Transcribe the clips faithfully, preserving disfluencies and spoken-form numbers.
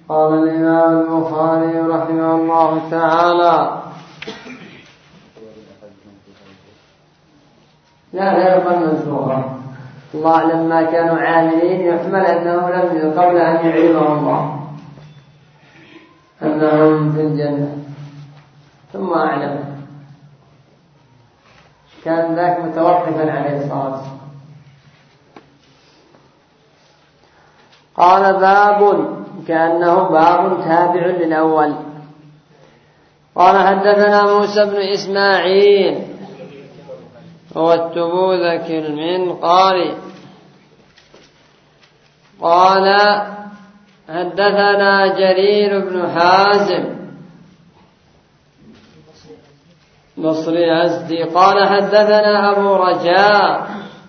قال الإمام البخاري رحمه الله تعالى: لا لا يقل منسوخا، الله أعلم ما كانوا عاملين، يحمل أنه لم قبل أن يعلمهم الله أنهم في الجنة ثم أعلم، كان ذاك متوقفا عليه الصلاة والسلام. قال: باب، كأنه باب تابع للأول. قال: حدثنا موسى بن إسماعيل هو التبوذكي المنقاري قال: حدثنا جرير بن حازم بصري عزدي قال: حدثنا أبو رجاء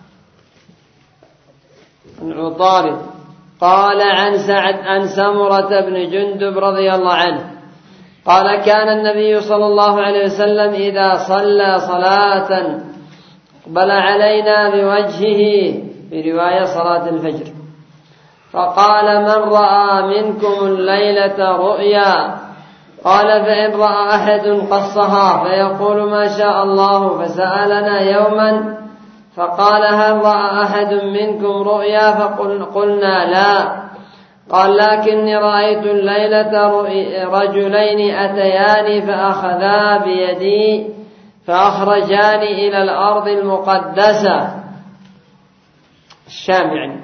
العطارد قال: عن سعد عن سمرة بن جندب رضي الله عنه قال: كان النبي صلى الله عليه وسلم إذا صلى صلاة أقبل علينا بوجهه، في رواية صلاة الفجر، فقال: من رأى منكم الليلة رؤيا؟ قال: فإن رأى أحد قصها فيقول ما شاء الله، فسألنا يوما فقال: هل رأى أحد منكم رؤيا؟ فقلنا لا. قال: لكني رأيت الليلة رجلين أتياني فأخذا بيدي فأخرجاني إلى الأرض المقدسة الشام يعني،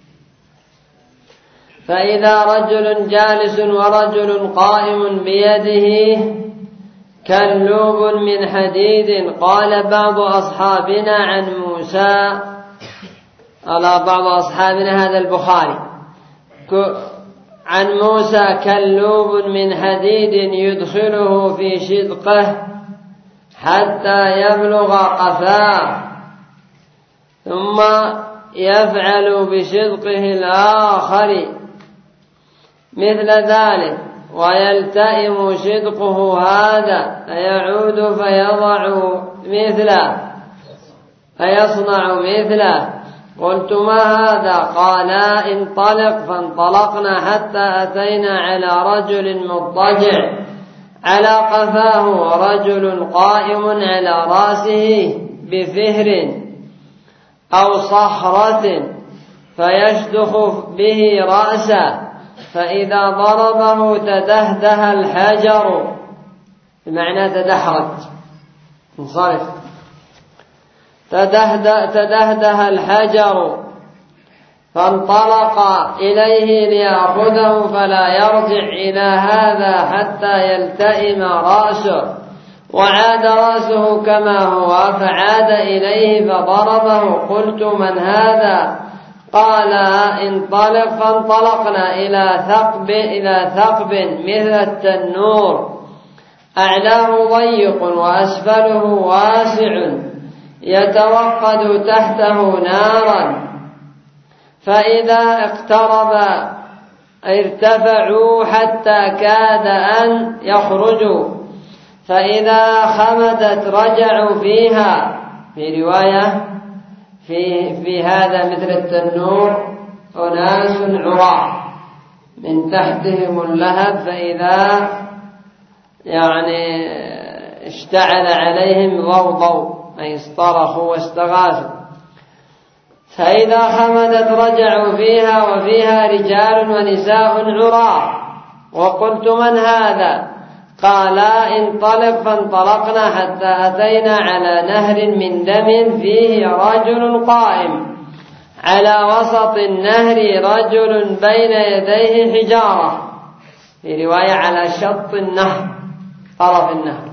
فإذا رجل جالس ورجل قائم بيده كلوب من حديد. قال بعض أصحابنا عن موسى، على بعض أصحابنا هذا البخاري، عن موسى كلوب من حديد يدخله في شدقه حتى يبلغ قفاه، ثم يفعل بشدقه الآخر مثل ذلك، ويلتئم شدقه هذا فيعود فيضع مثله فيصنع مثله. قلت: ما هذا؟ قال: انطلق. فانطلقنا حتى أتينا على رجل مضطجع على قفاه ورجل قائم على رأسه بفهر أو صخرة فيشدخ به رأسه، فإذا ضربه تدهده الحجر، بمعنى تدحرج انصرف، تدهده, تدهده الحجر، فانطلق إليه ليأخذه فلا يرجع إلى هذا حتى يلتئم رأسه، وعاد رأسه كما هو فعاد إليه فضربه. قلت: من هذا؟ قال: انطلق. فانطلقنا إلى ثقب إلى ثقب مثل التنور، أعلاه ضيق وأسفله واسع، يتوقد تحته نارا، فإذا اقترب ارتفعوا حتى كاد أن يخرجوا، فإذا خمدت رجعوا فيها. في رواية في, في هذا مثل التنور أناس عراة من تحتهم اللهب، فإذا يعني اشتعل عليهم ضوضوا أي اصطرخوا واستغاثوا، فإذا خمدت رجعوا فيها وفيها رجال ونساء عراة. وقلت: من هذا؟ قال: انطلق. فانطلقنا حتى أتينا على نهر من دم فيه رجل قائم على وسط النهر، رجل بين يديه حجارة، في رواية على شط النهر طرف النهر.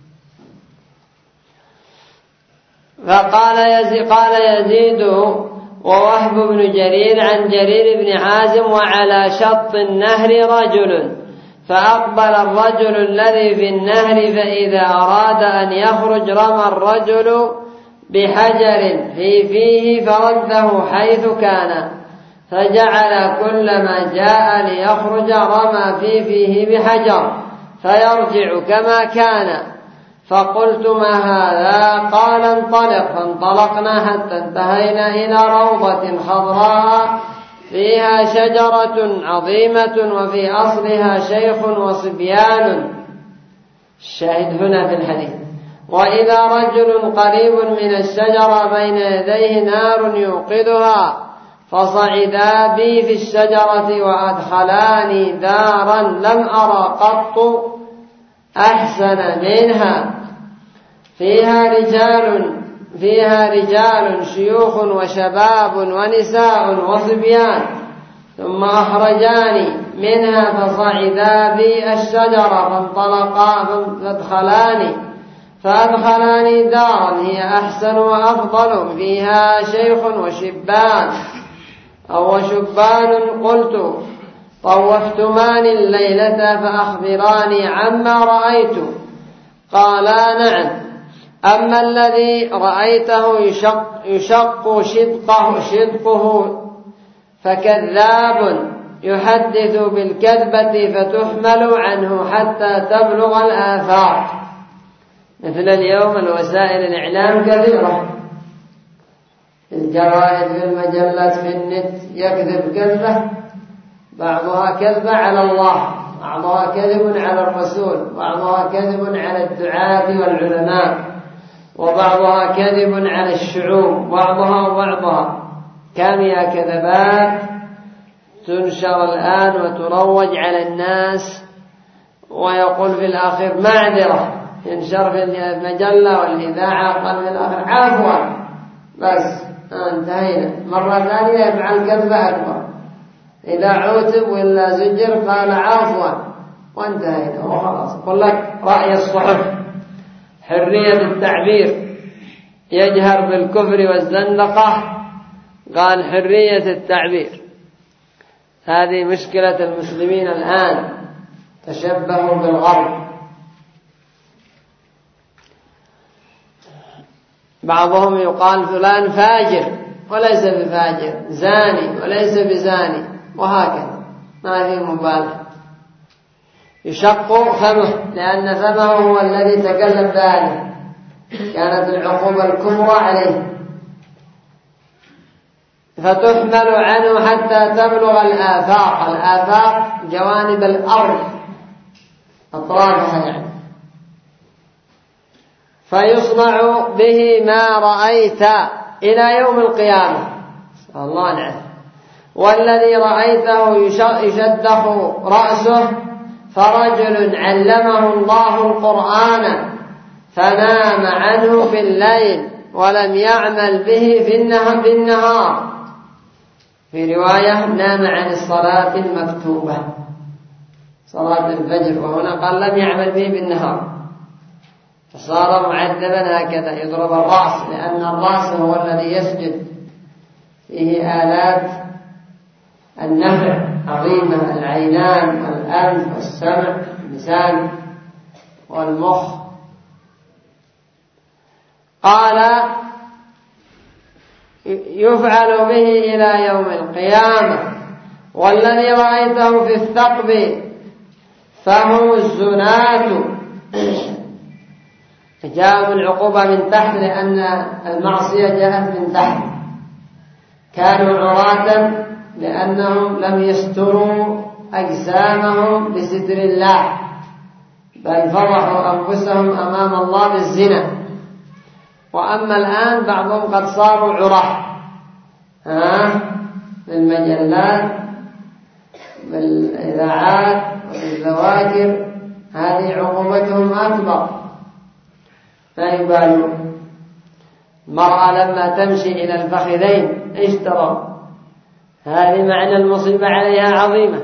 فقال يزيد, قال يزيد ووهب بن جرير عن جرير بن حازم: وعلى شط النهر رجل، فأقبل الرجل الذي في النهر، فإذا أراد أن يخرج رمى الرجل بحجر في فيه فرده حيث كان، فجعل كلما جاء ليخرج رمى في فيه بحجر فيرجع كما كان. فقلت: ما هذا؟ قال: انطلق. فانطلقنا حتى انتهينا إلى روضة خضراء فيها شجرة عظيمة وفي أصلها شيخ وصبيان. الشاهد هنا في الحديث: وإذا رجل قريب من الشجرة بين يديه نار يوقدها، فصعدا بي في الشجرة وأدخلاني دارا لم أرى قط أحسن منها، فيها رجال فيها رجال شيوخ وشباب ونساء وصبيان، ثم أخرجاني منها فصعدا بي الشجرة فانطلقا فادخلاني فأدخلاني دارا هي أحسن وأفضل، فيها شيخ وشبان أو شبان. قلت: طوفتماني الليلة فأخبراني عما رأيت. قالا: نعم، أما الذي رأيته يشق, يشق شدقه, شدقه فكذاب يحدث بالكذبة فتحمل عنه حتى تبلغ الآفاق. مثل اليوم الوسائل الإعلام كثيرة، الجرائد في المجلات في النت يكذب كذبة، بعضها كذبة على الله، بعضها كذب على الرسول، بعضها كذب على الدعاة والعلماء، وبعضها كذب على الشعوب، بعضها وبعضها. كم يا كذبات تنشر الآن وتروج على الناس، ويقول في الآخر معذرة، ينشر في المجلة والإذاعة قال في الآخر عفوا، بس انتهينا. مرة ثانية يفعل كذبة أكبر، إذا عوتب وإلا زجر قال عفوا وانتهينا وخلاص. يقول لك رأي الصحف، حرية التعبير، يجهر بالكفر والزندقة، قال حرية التعبير. هذه مشكلة المسلمين الآن، تشبهوا بالغرب. بعضهم يقال فلان فاجر وليس بفاجر، زاني وليس بزاني، وهكذا، ما في مبالغة. يشق فمه لأن فمه هو الذي تكلم بهذا، كانت العقوبة الكبرى عليه، فتحمل عنه حتى تبلغ الآفاق. الآفاق جوانب الأرض، أطرافها يعني. فيصنع به ما رأيت إلى يوم القيامة، الله نعم. والذي رأيته يشدخ رأسه فرجل علمه الله القرآن فنام عنه في الليل ولم يعمل به في النهار. في رواية: نام عن الصلاة المكتوبة، صلاة الفجر، وهنا قال لم يعمل به بالنهار، فصار معذبا هكذا، يضرب الرأس، لأن الرأس هو الذي يسجد، فيه آلات النفع عظيمة: العينان والأنف والسمع واللسان والمخ. قال: يفعل به إلى يوم القيامة. والذي رأيته في الثقب فهم الزناة، جاءوا العقوبة من تحت لأن المعصية جاءت من تحت. كانوا عراة لأنهم لم يستروا أجسامهم بستر الله، بل فضحوا أنفسهم أمام الله بالزنا. وأما الآن بعضهم قد صاروا عراة، ها، بالمجلات، بالإذاعات، بالذواكر، هذه عقوبتهم أكبر، لا يبالون. المرأة لما تمشي إلى الفخذين إيش ترى؟ هذه معنى المصيبة عليها عظيمة.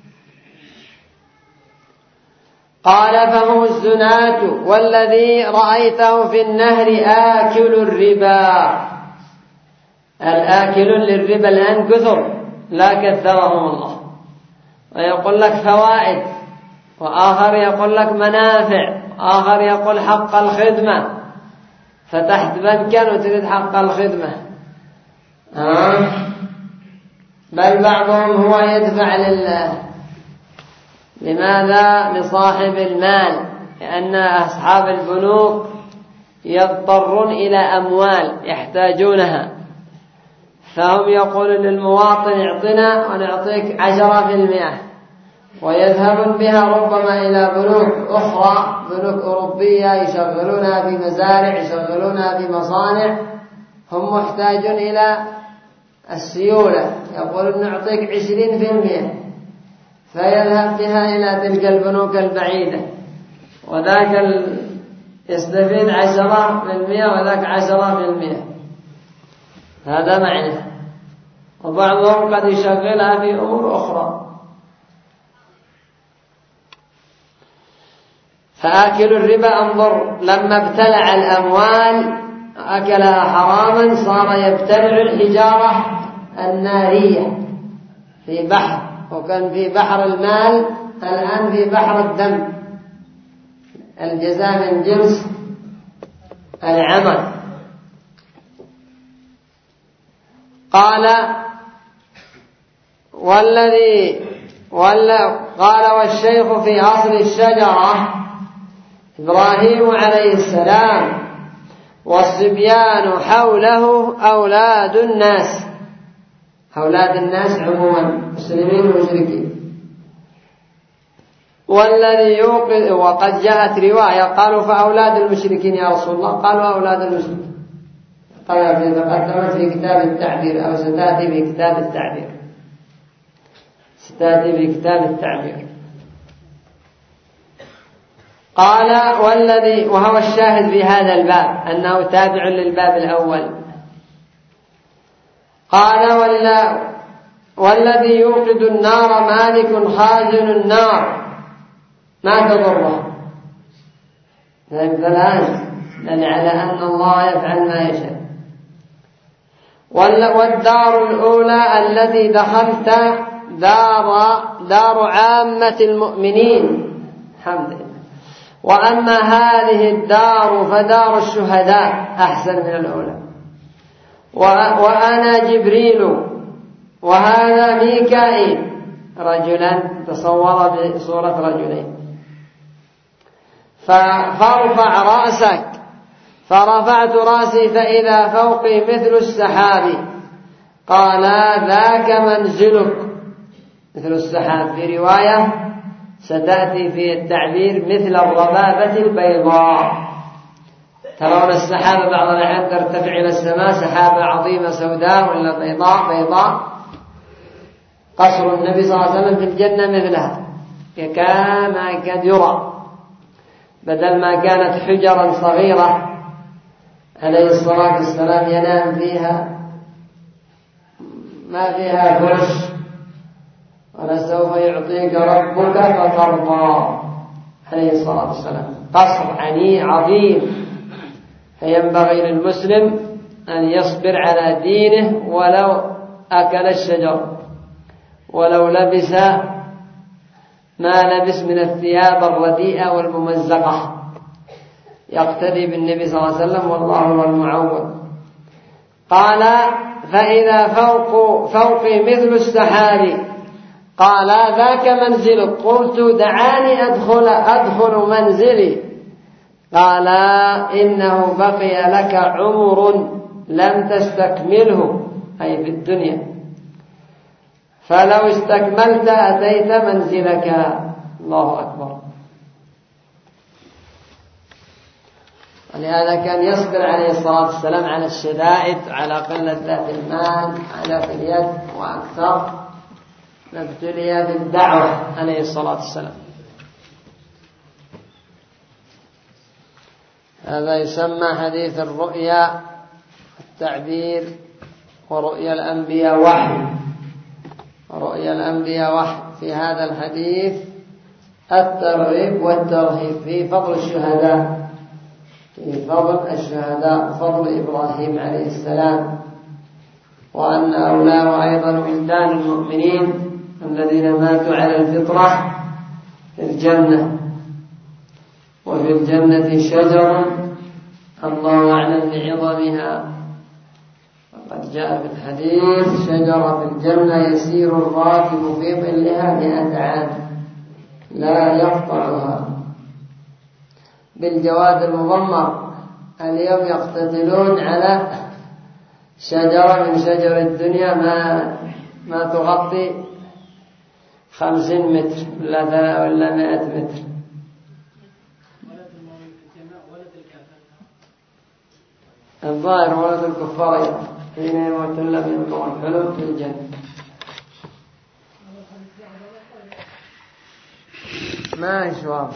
قال: فهم الزناة. والذي رأيته في النهر آكل الربا. الآكل للربا الآن كثر، لا كثرهم الله، ويقول لك فوائد، وآخر يقول لك منافع، وآخر يقول حق الخدمة، فتحت بنكا وتريد حق الخدمة. آه. بل بعضهم هو يدفع لله. لماذا؟ لصاحب المال، لأن أصحاب البنوك يضطرون إلى أموال يحتاجونها، فهم يقولون للمواطن اعطنا ونعطيك عشرة في المئة، ويذهبون بها ربما إلى بنوك أخرى، بنوك أوروبية، يشغلونها في مزارع، يشغلونها في مصانع، هم محتاجون إلى السيولة، يقولون نعطيك عشرين في المئة، فيذهب بها إلى تلك البنوك البعيدة، وذاك يستفيد عشرة في المئة وذاك عشرة في المئة. هذا معنى. وبعضهم قد يشغلها في أمور أخرى. فآكل الربا انظر لما ابتلع الأموال أكلها حراما صار يبتلع الحجارة النارية في بحر، وكان في بحر المال، الآن في بحر الدم. الجزاء من جنس العمل. قال والذي ولا قال والشيخ في أصل الشجرة إبراهيم عليه السلام، والصبيان حوله أولاد الناس، أولاد الناس عموما مسلمين ومشركين. والذي يوقظ، وقد جاءت رواية قالوا فأولاد المشركين يا رسول الله، قالوا أولاد المشركين. طبعا تقدمت في كتاب التعبير أو ستأتي في كتاب التعبير، ستأتي في كتاب التعبير. قال والذي، وهو الشاهد في هذا الباب أنه تابع للباب الأول. قال ولا والذي يوقد النار مالك خازن النار ما تضره. فالآن دل على أن الله يفعل ما يشاء. والدار الأولى التي دخلت دار دار عامة المؤمنين، الحمد لله. وأما هذه الدار فدار الشهداء أحسن من الأولى. وأنا جبريل وهذا ميكائيل، رجلا تصور بصورة رجلين. فارفع رأسك، فرفعت رأسي فإذا فوقي مثل السحاب. قال ذاك منزلك، مثل السحاب. في رواية ستأتي في التعبير مثل الربابة البيضاء. ترون السحابة بعض الأحيان ترتفع إلى السماء، سحابة عظيمة سوداء ولا بيضاء بيضاء. قصر النبي صلى الله عليه وسلم في الجنة مثلها، كما قد يرى، بدل ما كانت حجرا صغيرة عليه الصلاة والسلام ينام فيها، ما فيها فرش. ولسوف يعطيك ربك فترضى عليه الصلاة والسلام. قصر عني عظيم، فينبغي للمسلم أن يصبر على دينه ولو أكل الشجر، ولو لبس ما لبس من الثياب الرديئة والممزقة، يقتدي بالنبي صلى الله عليه وسلم، والله هو المعول. قال فإذا فوق فوقي مثل السحاب. قال ذاك منزلك. قلت دعاني أدخل أدخل منزلي. قال إنه بقي لك عمر لم تستكمله، أي في الدنيا، فلو استكملت أتيت منزلك. الله أكبر. ولهذا كان يصبر عليه الصلاة والسلام على الشدائد، على قلة ذات المال، على في اليد، وأكثر نبتلي بالدعوة عليه الصلاة والسلام. هذا يسمى حديث الرؤيا التعبير، ورؤيا الأنبياء وحي. رؤيا الأنبياء وحي. في هذا الحديث الترغيب والترهيب في فضل الشهداء، في فضل الشهداء، فضل إبراهيم عليه السلام، وأن أولاه أيضا ولدان المؤمنين الذين ماتوا على الفطرة في الجنة. وفي الجنة شجر الله أعلم بعظمها، وقد جاء في الحديث شجرة في الجنة يسير الراكب في ظلها مئة عام لا يقطعها. بالجواد المضمر. اليوم يقتتلون على شجرة من شجر الدنيا ما ما تغطي خمسين متر ولا ولا مائة متر. الظاهر ولد الكفار حين يموت لم يمنع الحلم في الجنة. ما يشوف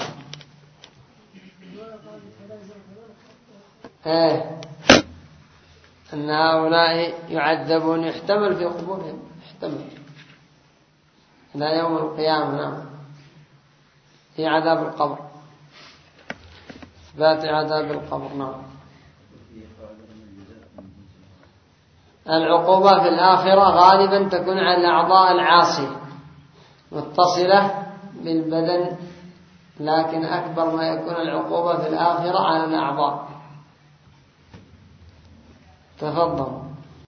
ايه ان هؤلاء يعذبون يحتمل في قبورهم، يحتمل إلى يوم القيامة. نعم، في عذاب القبر، إثبات عذاب القبر. نعم. العقوبة في الآخرة غالبا تكون على الأعضاء العاصية متصلة بالبدن، لكن أكبر ما يكون العقوبة في الآخرة على الأعضاء. تفضل.